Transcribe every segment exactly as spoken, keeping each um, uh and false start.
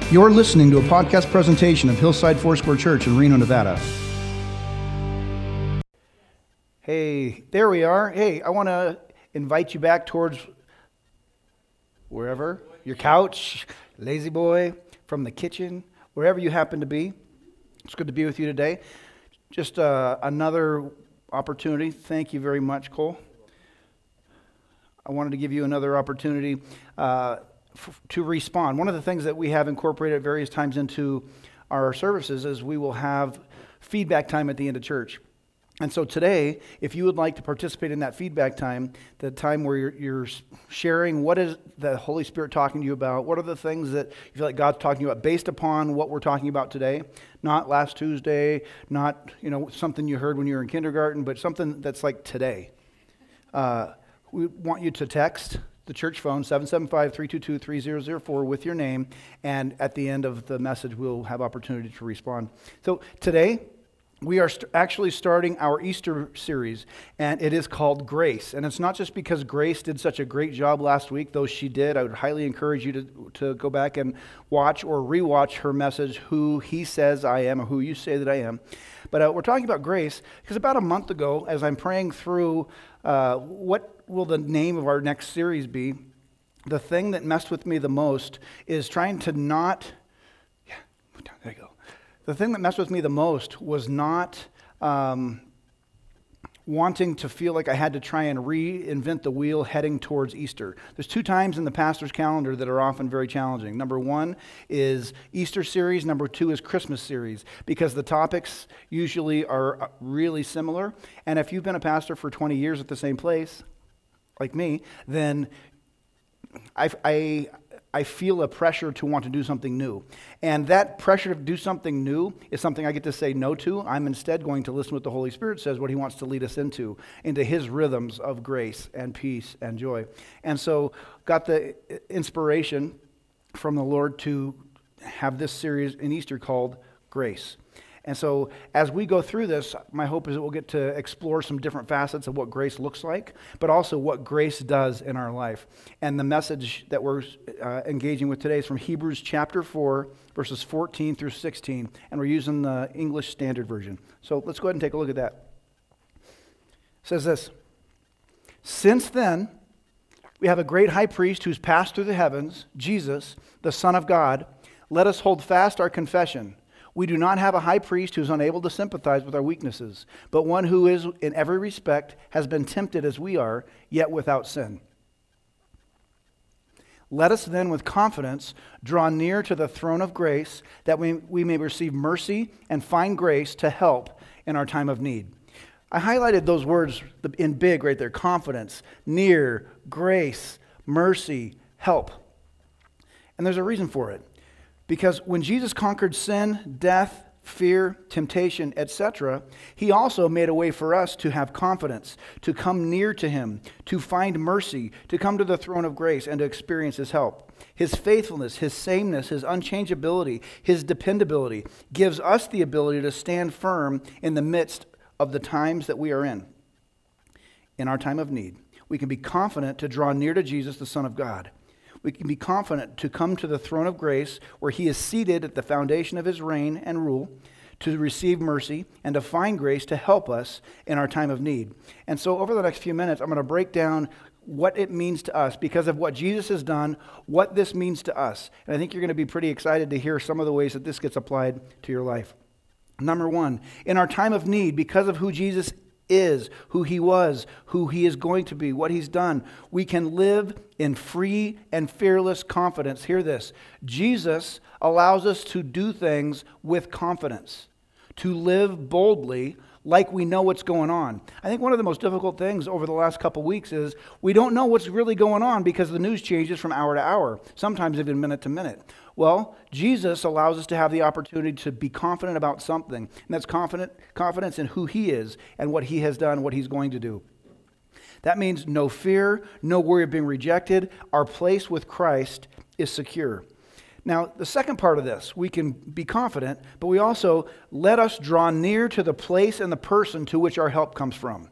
You're listening to a podcast presentation of Hillside Foursquare Church in Reno, Nevada. Hey, there we are. Hey, I want to invite you back towards wherever, your couch, lazy boy, from the kitchen, wherever you happen to be. It's good to be with you today. Just uh, another opportunity. Thank you very much, Cole. I wanted to give you another opportunity uh, f- to respond. One of the things that we have incorporated at various times into our services is we will have feedback time at the end of church. And so today, if you would like to participate in that feedback time, the time where you're, you're sharing what is the Holy Spirit talking to you about, what are the things that you feel like God's talking to you about based upon what we're talking about today, not last Tuesday, not you know something you heard when you were in kindergarten, but something that's like today. Uh, we want you to text the church phone, seven seven five, three two two, three zero zero four with your name, and at the end of the message, we'll have opportunity to respond. So today, we are st- actually starting our Easter series, and it is called Grace. And it's not just because Grace did such a great job last week, though she did. I would highly encourage you to, to go back and watch or rewatch her message, Who He Says I Am, or Who You Say That I Am. But uh, we're talking about grace because about a month ago, as I'm praying through uh, what will the name of our next series be, the thing that messed with me the most is trying to not, yeah, there you go. The thing that messed with me the most was not um, wanting to feel like I had to try and reinvent the wheel heading towards Easter. There's two times in the pastor's calendar that are often very challenging. Number one is Easter series. Number two is Christmas series, because the topics usually are really similar. And if you've been a pastor for twenty years at the same place, like me, then I... I I feel a pressure to want to do something new. And that pressure to do something new is something I get to say no to. I'm instead going to listen to what the Holy Spirit says, what He wants to lead us into, into His rhythms of grace and peace and joy. And so got the inspiration from the Lord to have this series in Easter called Grace. And so as we go through this, my hope is that we'll get to explore some different facets of what grace looks like, but also what grace does in our life. And the message that we're uh, engaging with today is from Hebrews chapter four, verses fourteen through sixteen, and we're using the English Standard Version. So let's go ahead and take a look at that. It says this: Since then, we have a great high priest who's passed through the heavens, Jesus, the Son of God. Let us hold fast our confession. We do not have a high priest who is unable to sympathize with our weaknesses, but one who is, in every respect, has been tempted as we are, yet without sin. Let us then with confidence draw near to the throne of grace, that we, we may receive mercy and find grace to help in our time of need. I highlighted those words in big right there: confidence, near, grace, mercy, help. And there's a reason for it. Because when Jesus conquered sin, death, fear, temptation, et cetera, He also made a way for us to have confidence, to come near to Him, to find mercy, to come to the throne of grace and to experience His help. His faithfulness, His sameness, His unchangeability, His dependability gives us the ability to stand firm in the midst of the times that we are in. In our time of need, we can be confident to draw near to Jesus, the Son of God. We can be confident to come to the throne of grace where He is seated at the foundation of His reign and rule, to receive mercy and to find grace to help us in our time of need. And so over the next few minutes, I'm going to break down what it means to us because of what Jesus has done, what this means to us. And I think you're going to be pretty excited to hear some of the ways that this gets applied to your life. Number one, in our time of need, because of who Jesus is, who He was, who He is going to be, what He's done, we can live in free and fearless confidence. Hear this: Jesus allows us to do things with confidence, to live boldly like we know what's going on. I think one of the most difficult things over the last couple weeks is we don't know what's really going on because the news changes from hour to hour, sometimes even minute to minute. Well, Jesus allows us to have the opportunity to be confident about something, and that's confident confidence in who He is and what He has done, what He's going to do. That means no fear, no worry of being rejected. Our place with Christ is secure. Now, the second part of this, we can be confident, but we also let us draw near to the place and the person to which our help comes from.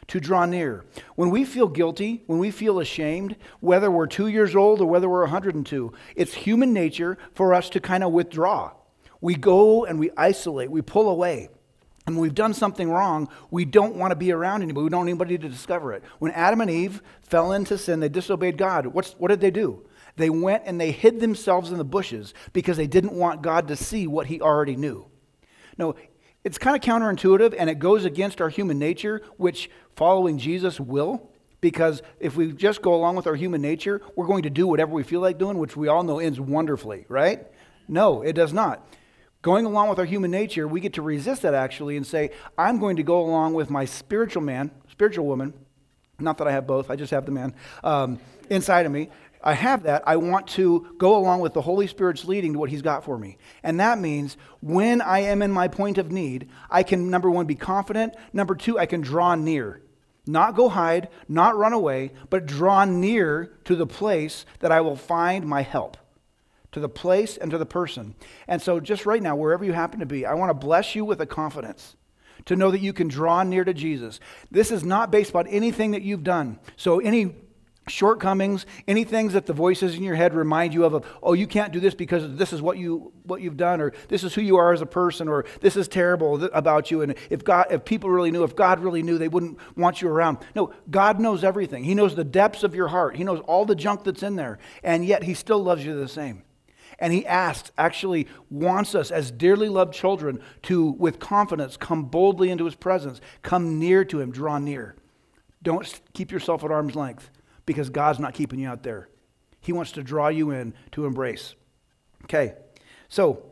to draw near. When we feel guilty, when we feel ashamed, whether we're two years old or whether we're one hundred two, it's human nature for us to kind of withdraw. We go and we isolate, we pull away. And when we've done something wrong, we don't want to be around anybody. We don't want anybody to discover it. When Adam and Eve fell into sin, they disobeyed God. What's, what did they do? They went and they hid themselves in the bushes because they didn't want God to see what he already knew. No, it's kind of counterintuitive, and it goes against our human nature, which following Jesus will. Because if we just go along with our human nature, we're going to do whatever we feel like doing, which we all know ends wonderfully, right? No, it does not. Going along with our human nature, we get to resist that actually and say, I'm going to go along with my spiritual man, spiritual woman. Not that I have both, I just have the man um, inside of me. I have that. I want to go along with the Holy Spirit's leading to what he's got for me. And that means when I am in my point of need, I can, number one, be confident. Number two, I can draw near. Not go hide, not run away, but draw near to the place that I will find my help. To the place and to the person. And so just right now, wherever you happen to be, I want to bless you with a confidence to know that you can draw near to Jesus. This is not based on anything that you've done. So any shortcomings, any things that the voices in your head remind you of, of, oh, you can't do this because this is what, you, what you've done, or this is who you are as a person, or this is terrible about you, and if God, if people really knew, if God really knew, they wouldn't want you around. No, God knows everything. He knows the depths of your heart. He knows all the junk that's in there, and yet he still loves you the same. And he asks, actually wants us as dearly loved children to, with confidence, come boldly into his presence, come near to him, draw near. Don't keep yourself at arm's length because God's not keeping you out there. He wants to draw you in to embrace. Okay, so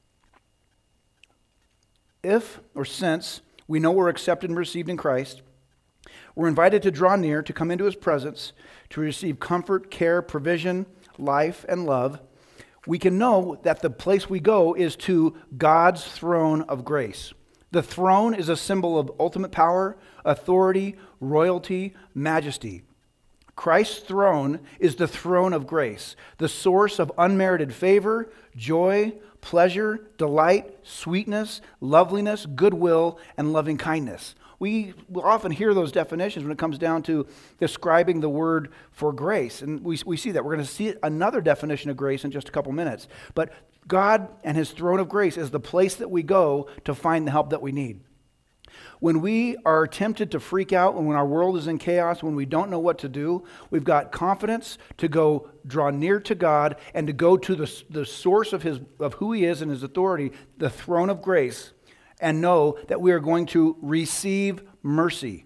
if or since we know we're accepted and received in Christ, we're invited to draw near, to come into his presence, to receive comfort, care, provision, life, and love. We can know that the place we go is to God's throne of grace. The throne is a symbol of ultimate power, authority, royalty, majesty. Christ's throne is the throne of grace, the source of unmerited favor, joy, pleasure, delight, sweetness, loveliness, goodwill, and loving kindness. We will often hear those definitions when it comes down to describing the word for grace. And we, we see that. We're going to see another definition of grace in just a couple minutes. But God and his throne of grace is the place that we go to find the help that we need. When we are tempted to freak out, when our world is in chaos, when we don't know what to do, we've got confidence to go draw near to God and to go to the, the source of his of who he is and his authority, the throne of grace, and know that we are going to receive mercy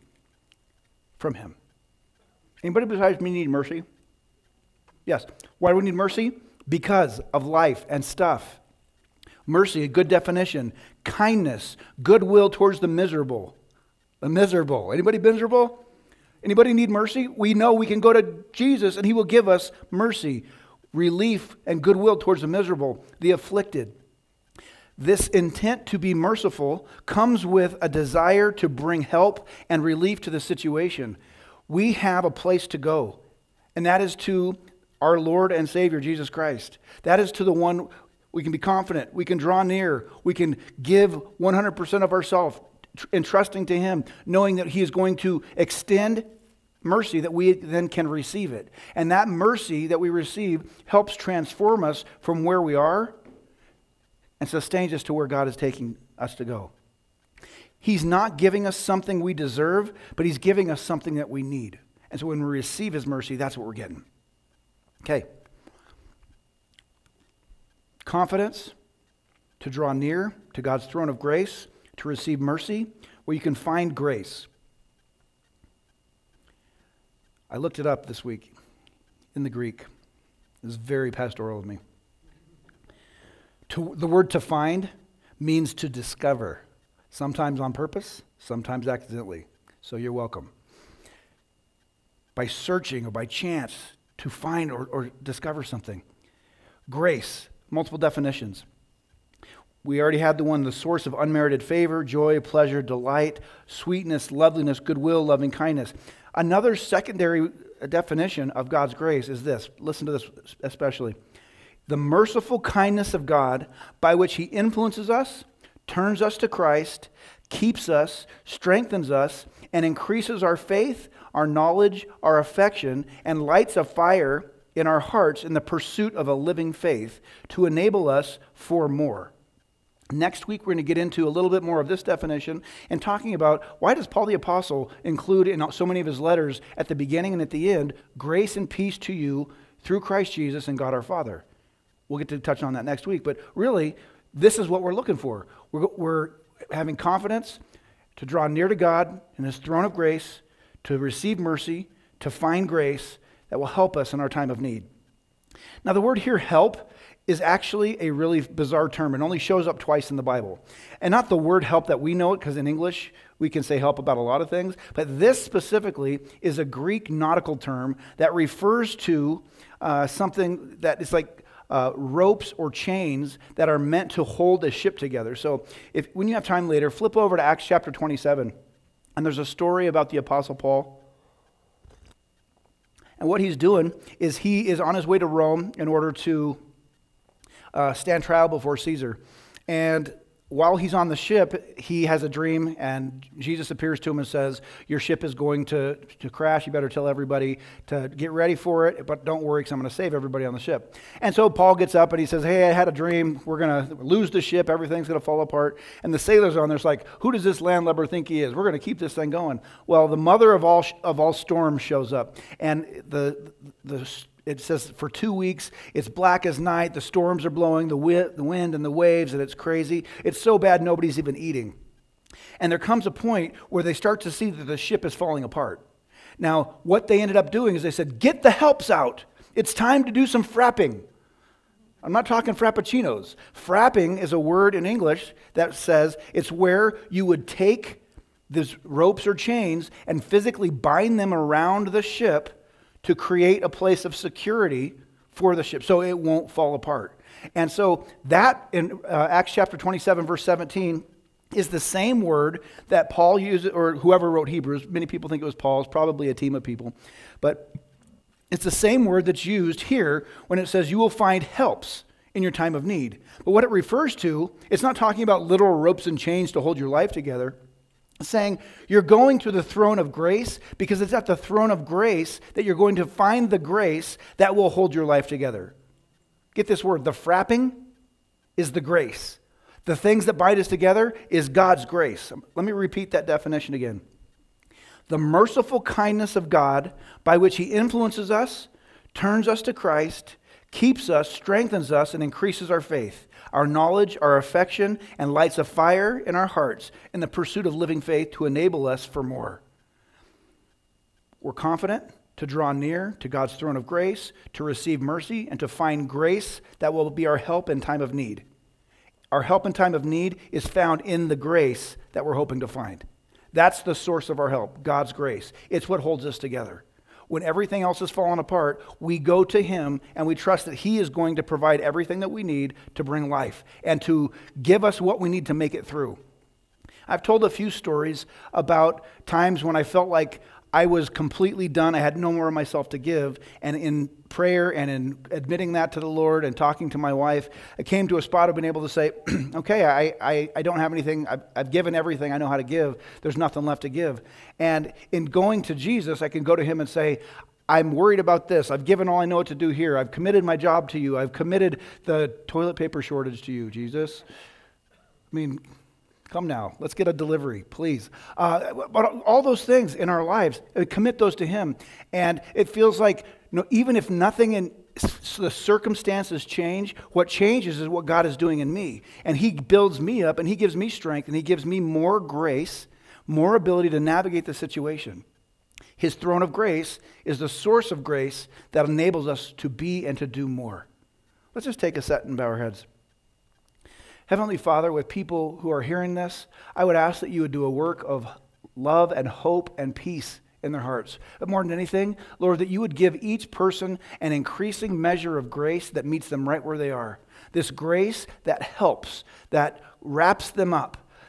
from him. Anybody besides me need mercy? Yes. Why do we need mercy? Because of life and stuff. Mercy, a good definition. Kindness, goodwill towards the miserable. The miserable. Anybody miserable? Anybody need mercy? We know we can go to Jesus and he will give us mercy, relief, and goodwill towards the miserable, the afflicted. This intent to be merciful comes with a desire to bring help and relief to the situation. We have a place to go, and that is to our Lord and Savior, Jesus Christ. That is to the one we can be confident, we can draw near, we can give one hundred percent of ourselves, entrusting to him, knowing that he is going to extend mercy that we then can receive it. And that mercy that we receive helps transform us from where we are and sustains us to where God is taking us to go. He's not giving us something we deserve, but he's giving us something that we need. And so when we receive his mercy, that's what we're getting. Okay. Confidence to draw near to God's throne of grace, to receive mercy, where you can find grace. I looked it up this week in the Greek. It was very pastoral of me. To, the word to find means to discover, sometimes on purpose, sometimes accidentally. So you're welcome. By searching or by chance to find or, or discover something. Grace, multiple definitions. We already had the one, the source of unmerited favor, joy, pleasure, delight, sweetness, loveliness, goodwill, loving kindness. Another secondary definition of God's grace is this. Listen to this especially. The merciful kindness of God by which he influences us, turns us to Christ, keeps us, strengthens us, and increases our faith, our knowledge, our affection, and lights a fire in our hearts in the pursuit of a living faith to enable us for more. Next week, we're going to get into a little bit more of this definition and talking about why does Paul the Apostle include in so many of his letters at the beginning and at the end, grace and peace to you through Christ Jesus and God our Father. We'll get to touch on that next week, but really, this is what we're looking for. We're, we're having confidence to draw near to God in his throne of grace, to receive mercy, to find grace that will help us in our time of need. Now, the word here, help, is actually a really bizarre term. It only shows up twice in the Bible. And not the word help that we know it, because in English we can say help about a lot of things, but this specifically is a Greek nautical term that refers to uh, something that is like uh, ropes or chains that are meant to hold a ship together. So if when you have time later, flip over to Acts chapter twenty-seven, and there's a story about the Apostle Paul. And what he's doing is he is on his way to Rome in order to Uh, stand trial before Caesar. And while he's on the ship, he has a dream, and Jesus appears to him and says, your ship is going to, to crash. You better tell everybody to get ready for it, but don't worry, because I'm going to save everybody on the ship. And so Paul gets up and he says, hey, I had a dream. We're going to lose the ship. Everything's going to fall apart. And the sailors are on there's like, who does this landlubber think he is? We're going to keep this thing going. Well, the mother of all of all storms shows up, and the the it says for two weeks, it's black as night, the storms are blowing, the, wi- the wind and the waves, and it's crazy. It's so bad nobody's even eating. And there comes a point where they start to see that the ship is falling apart. Now, what they ended up doing is they said, get the helps out. It's time to do some frapping. I'm not talking frappuccinos. Frapping is a word in English that says it's where you would take these ropes or chains and physically bind them around the ship to create a place of security for the ship so it won't fall apart. And so that in uh, Acts chapter twenty-seven, verse seventeen, is the same word that Paul used, or whoever wrote Hebrews. Many people think it was Paul. It's probably a team of people. But it's the same word that's used here when it says you will find helps in your time of need. But what it refers to, it's not talking about literal ropes and chains to hold your life together. Saying you're going to the throne of grace because it's at the throne of grace that you're going to find the grace that will hold your life together. Get this word, the frapping is the grace. The things that bind us together is God's grace. Let me repeat that definition again. The merciful kindness of God by which he influences us, turns us to Christ, keeps us, strengthens us, and increases our faith, our knowledge, our affection, and lights a fire in our hearts in the pursuit of living faith to enable us for more. We're confident to draw near to God's throne of grace, to receive mercy, and to find grace that will be our help in time of need. Our help in time of need is found in the grace that we're hoping to find. That's the source of our help, God's grace. It's what holds us together. When everything else is falling apart, we go to him and we trust that he is going to provide everything that we need to bring life and to give us what we need to make it through. I've told a few stories about times when I felt like I was completely done. I had no more of myself to give. And in prayer and in admitting that to the Lord and talking to my wife, I came to a spot of being able to say, okay, I, I, I don't have anything. I've, I've given everything I know how to give. There's nothing left to give. And in going to Jesus, I can go to him and say, I'm worried about this. I've given all I know what to do here. I've committed my job to you. I've committed the toilet paper shortage to you, Jesus. I mean, come now, let's get a delivery, please. Uh, but all those things in our lives, commit those to him. And it feels like, you know, even if nothing in the circumstances change, what changes is what God is doing in me. And he builds me up and he gives me strength and he gives me more grace, more ability to navigate the situation. His throne of grace is the source of grace that enables us to be and to do more. Let's just take a second and bow our heads. Heavenly Father, with people who are hearing this, I would ask that you would do a work of love and hope and peace in their hearts. But more than anything, Lord, that you would give each person an increasing measure of grace that meets them right where they are. This grace that helps, that wraps them up,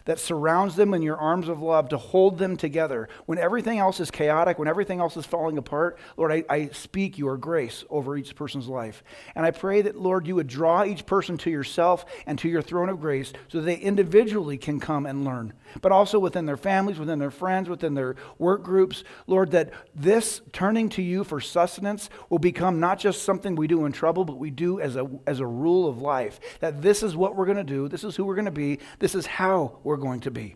that surrounds them in your arms of love to hold them together. When everything else is chaotic, when everything else is falling apart, Lord, I, I speak your grace over each person's life. And I pray that, Lord, you would draw each person to yourself and to your throne of grace so that they individually can come and learn, but also within their families, within their friends, within their work groups. Lord, that this turning to you for sustenance will become not just something we do in trouble, but we do as a, as a rule of life. That this is what we're going to do, this is who we're going to be, this is how we're going to be.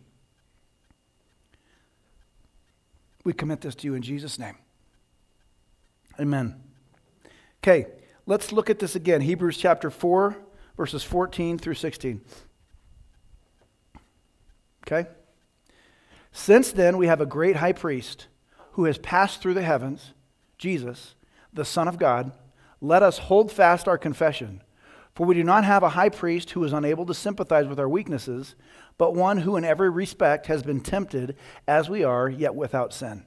We commit this to you in Jesus' name. Amen. Okay, let's look at this again. Hebrews chapter four, verses fourteen through sixteen. Okay? Since then, we have a great high priest who has passed through the heavens, Jesus, the Son of God. Let us hold fast our confession. For we do not have a high priest who is unable to sympathize with our weaknesses, but one who in every respect has been tempted as we are, yet without sin.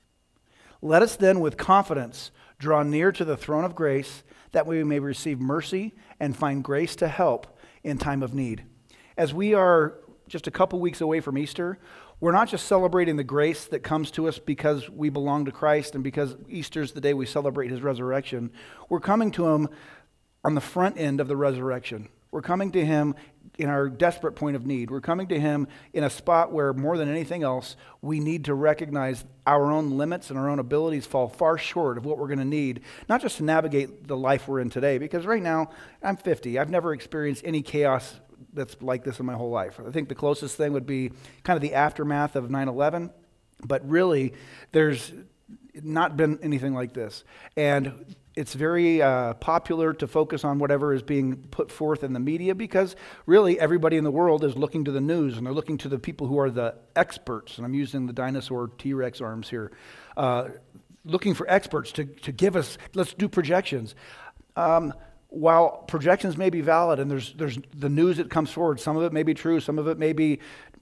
Let us then with confidence draw near to the throne of grace, that we may receive mercy and find grace to help in time of need. As we are just a couple weeks away from Easter, we're not just celebrating the grace that comes to us because we belong to Christ and because Easter's the day we celebrate his resurrection. We're coming to him on the front end of the resurrection. We're coming to him in our desperate point of need. We're coming to him in a spot where more than anything else, we need to recognize our own limits and our own abilities fall far short of what we're going to need, not just to navigate the life we're in today, because right now, I'm fifty. I've never experienced any chaos that's like this in my whole life. I think the closest thing would be kind of the aftermath of nine eleven, but really, there's not been anything like this. And it's very uh, popular to focus on whatever is being put forth in the media because really everybody in the world is looking to the news and they're looking to the people who are the experts. And I'm using the dinosaur T-Rex arms here. Uh, looking for experts to, to give us, let's do projections. Um, while projections may be valid and there's, there's the news that comes forward, some of it may be true, some of it may be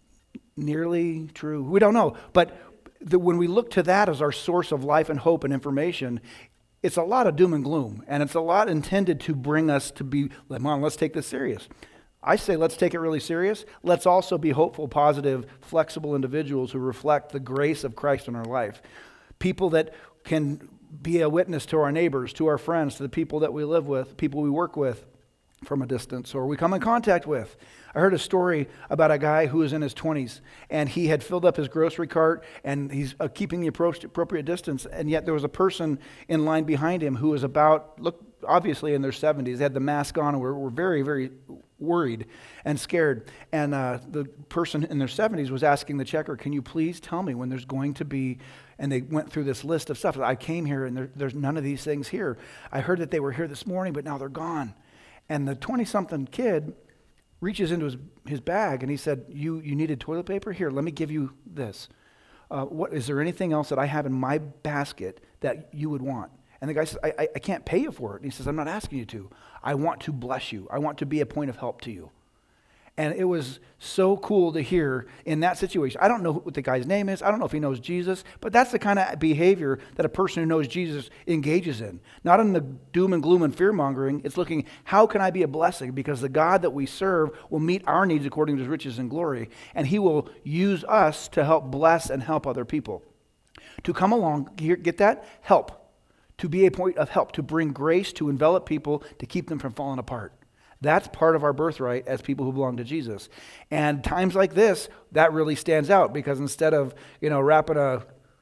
nearly true. We don't know. But the, when we look to that as our source of life and hope and information, it's a lot of doom and gloom, and it's a lot intended to bring us to be, come on, let's take this serious. I say let's take it really serious. Let's also be hopeful, positive, flexible individuals who reflect the grace of Christ in our life. People that can be a witness to our neighbors, to our friends, to the people that we live with, people we work with from a distance or we come in contact with. I heard a story about a guy who was in his twenties and he had filled up his grocery cart and he's uh, keeping the appropriate distance, and yet there was a person in line behind him who was about, look, obviously in their seventies, they had the mask on and were, were very, very worried and scared. And uh, the person in their seventies was asking the checker, can you please tell me when there's going to be, and they went through this list of stuff. I came here and there, there's none of these things here. I heard that they were here this morning, but now they're gone. And the twenty-something kid reaches into his, his bag and he said, you you needed toilet paper? Here, let me give you this. Uh, what is there anything else that I have in my basket that you would want? And the guy says, I, I, I can't pay you for it. And he says, I'm not asking you to. I want to bless you. I want to be a point of help to you. And it was so cool to hear in that situation. I don't know what the guy's name is. I don't know if he knows Jesus, but that's the kind of behavior that a person who knows Jesus engages in. Not in the doom and gloom and fear-mongering. It's looking, how can I be a blessing? Because the God that we serve will meet our needs according to his riches and glory, and he will use us to help bless and help other people. To come along, get that? Help. To be a point of help, to bring grace, to envelop people, to keep them from falling apart. That's part of our birthright as people who belong to Jesus. And times like this, that really stands out because instead of, you know, wrapping a,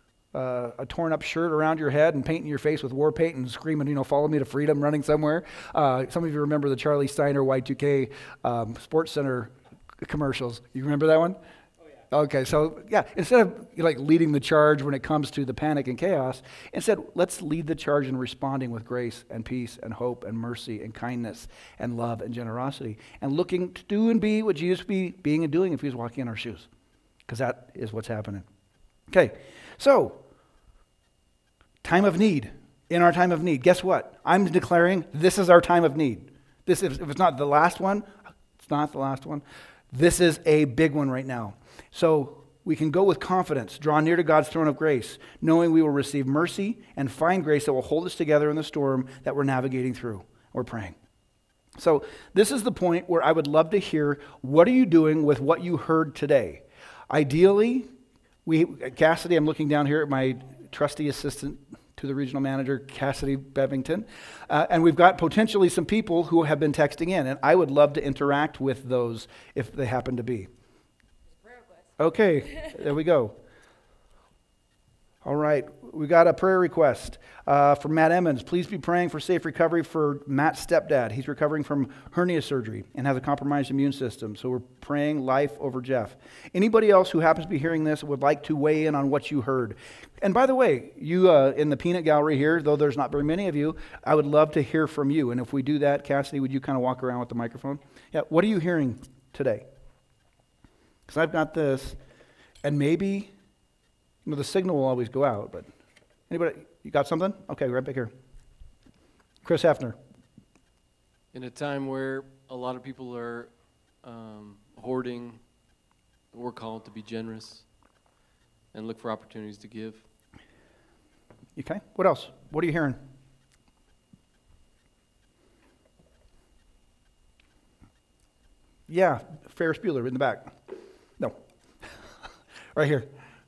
uh, a torn up shirt around your head and painting your face with war paint and screaming, you know, follow me to freedom, running somewhere. Uh, some of you remember the Charlie Steiner Y two K um, Sports Center commercials. You remember that one? Okay, so yeah, instead of like leading the charge when it comes to the panic and chaos, instead let's lead the charge in responding with grace and peace and hope and mercy and kindness and love and generosity and looking to do and be what Jesus would be being and doing if he was walking in our shoes, because that is what's happening. Okay, so time of need. In our time of need, guess what? I'm declaring this is our time of need. This, if it's not the last one, it's not the last one. This is a big one right now. So we can go with confidence, draw near to God's throne of grace, knowing we will receive mercy and find grace that will hold us together in the storm that we're navigating through. We're praying. So this is the point where I would love to hear, what are you doing with what you heard today? Ideally, we, Cassidy, I'm looking down here at my trusty assistant to the regional manager, Cassidy Bevington, uh, and we've got potentially some people who have been texting in, and I would love to interact with those if they happen to be. Okay, there we go. All right, we got a prayer request uh, from Matt Emmons. Please be praying for safe recovery for Matt's stepdad. He's recovering from hernia surgery and has a compromised immune system. So we're praying life over Jeff. Anybody else who happens to be hearing this would like to weigh in on what you heard. And by the way, you uh, in the peanut gallery here, though there's not very many of you, I would love to hear from you. And if we do that, Cassidy, would you kind of walk around with the microphone? Yeah, what are you hearing today? Because I've got this, and maybe... You know, the signal will always go out, but anybody, you got something? Okay, right back here. Chris Hefner. In a time where a lot of people are um, hoarding, we're called to be generous and look for opportunities to give. Okay, what else? What are you hearing? Yeah, Ferris Bueller in the back. No. Right here.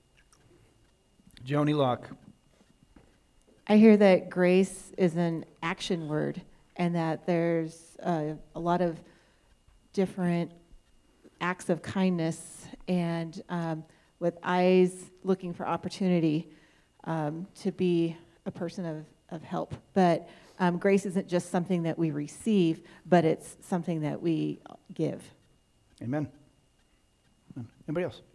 Joni Locke. I hear that grace is an action word, and that there's uh, a lot of different acts of kindness, and um, with eyes looking for opportunity um, to be a person of, of help. But um, grace isn't just something that we receive, but it's something that we give. Amen. Anybody else?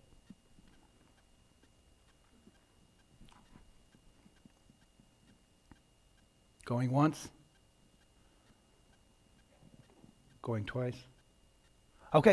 Going once? Going twice? Okay.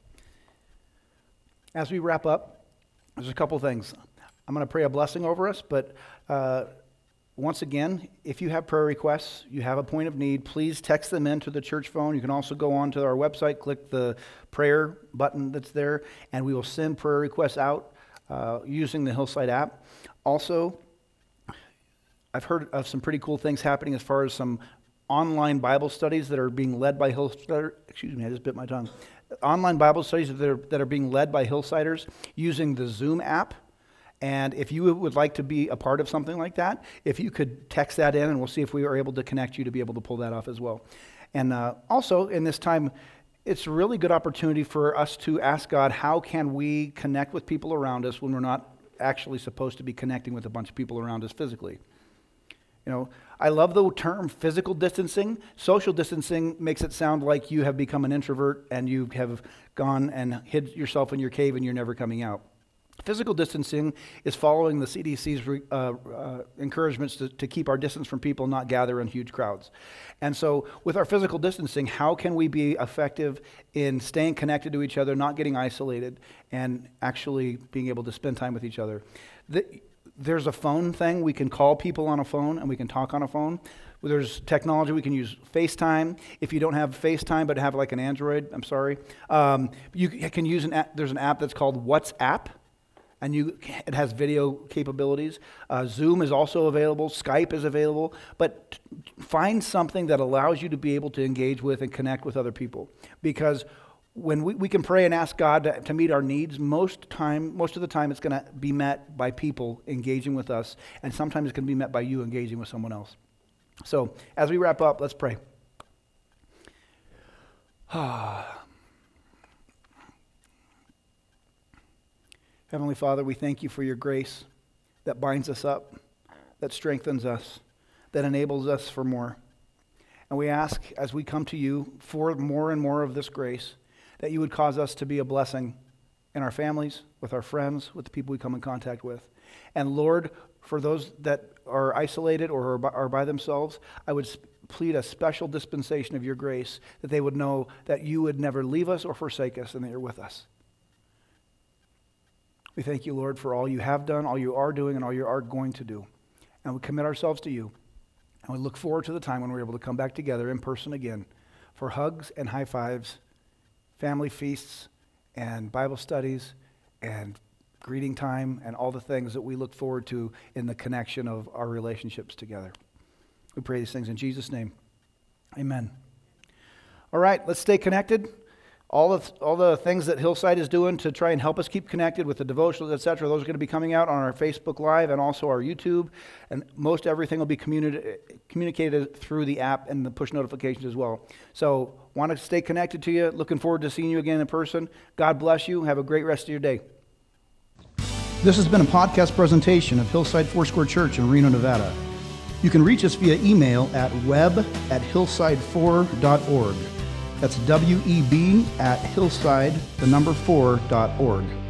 As we wrap up, there's a couple things. I'm going to pray a blessing over us, but uh, once again, if you have prayer requests, you have a point of need, please text them into the church phone. You can also go on to our website, click the prayer button that's there, and we will send prayer requests out uh, using the Hillside app. Also, I've heard of some pretty cool things happening as far as some online Bible studies that are being led by Hillsiders. Excuse me, I just bit my tongue. Online Bible studies that are, that are being led by Hillsiders using the Zoom app. And if you would like to be a part of something like that, if you could text that in, and we'll see if we are able to connect you to be able to pull that off as well. And uh, also, in this time, it's a really good opportunity for us to ask God, how can we connect with people around us when we're not actually supposed to be connecting with a bunch of people around us physically? You know, I love the term physical distancing. Social distancing makes it sound like you have become an introvert and you have gone and hid yourself in your cave and you're never coming out. Physical distancing is following the C D C's uh, uh, encouragements to, to keep our distance from people, not gather in huge crowds. And so with our physical distancing, how can we be effective in staying connected to each other, not getting isolated, and actually being able to spend time with each other? The, There's a phone thing. We can call people on a phone and we can talk on a phone. There's technology. We can use FaceTime. If you don't have FaceTime but have like an Android, I'm sorry, um, you can use an app. There's an app that's called WhatsApp, and you it has video capabilities. Uh, Zoom is also available. Skype is available. But t- find something that allows you to be able to engage with and connect with other people, because when we, we can pray and ask God to, to meet our needs, most time, most of the time it's going to be met by people engaging with us, and sometimes it's going to be met by you engaging with someone else. So as we wrap up, let's pray. Heavenly Father, we thank you for your grace that binds us up, that strengthens us, that enables us for more. And we ask, as we come to you for more and more of this grace, that you would cause us to be a blessing in our families, with our friends, with the people we come in contact with. And Lord, for those that are isolated or are by, are by themselves, I would plead a special dispensation of your grace, that they would know that you would never leave us or forsake us, and that you're with us. We thank you, Lord, for all you have done, all you are doing, and all you are going to do. And we commit ourselves to you. And we look forward to the time when we're able to come back together in person again for hugs and high fives, family feasts, and Bible studies, and greeting time, and all the things that we look forward to in the connection of our relationships together. We pray these things in Jesus' name. Amen. All right, let's stay connected. All the, all the things that Hillside is doing to try and help us keep connected with the devotionals, et cetera, those are going to be coming out on our Facebook Live and also our YouTube. And most everything will be communi- communicated through the app and the push notifications as well. So want to stay connected to you. Looking forward to seeing you again in person. God bless you. Have a great rest of your day. This has been a podcast presentation of Hillside Foursquare Church in Reno, Nevada. You can reach us via email at web at hillside four dot org. That's W E B at hillside, the number four, dot org.